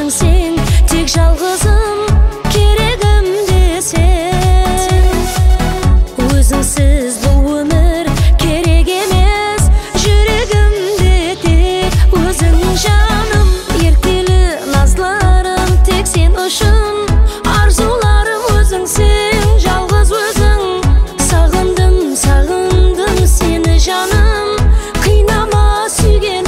өзіңсің, тек жалғызым, керегім де сен. Өзіңсіз бұл өмір керек емес, жүрегімде тек өзің жаным. Еркелі назларым тек сен үшін, арзуларым өзіңсің, жалғыз өзің. Сағындым, сағындым сені жаным, қинама сүйгенім.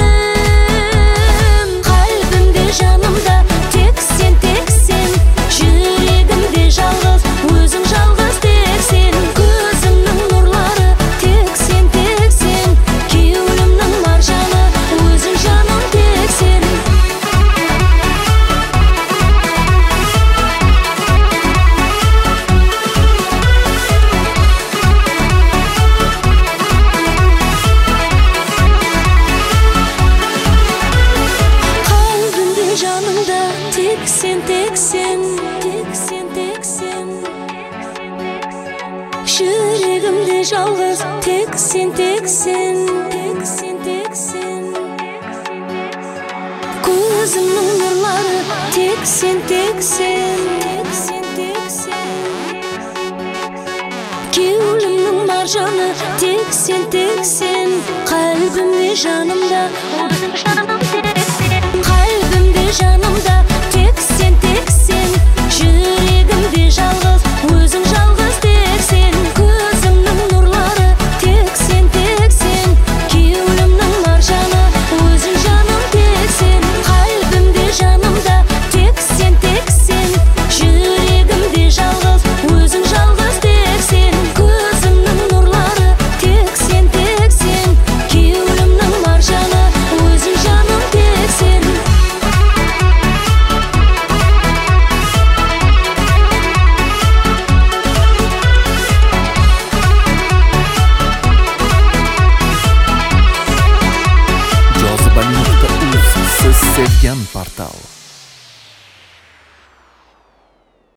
Қалбімде жанымда тек сен, жүрегімде жалғыз, өзің жалғыз тек сен. Көзімнің нұрлары тек сен, кеуілімнің маржаны, өзің жаным тек сен. Қалбімде жанымда тек сен, жүрегімде жалғыз тек сен, көзімнің нұрлары тек сен, кеуілімнің маржаны тек сен, қалбімде жанымда өзің жаным тек сен. Қалбімде жанымда тек сен, жүрегімде жалғыз, өзің жалғыз тек сен. Көзімнің нұрлары тек сен, кеуілімнің маржаны, өзің жаным тек сен. Қалбімде жанымда тек сен, жүрегімде жалғыз, өзің жалғыз тек сен. Көзімнің нұрлары тек сен, кеуілімнің маржаны, өзің жаным тек сен. Jozibali.uz, siz sevgan portal.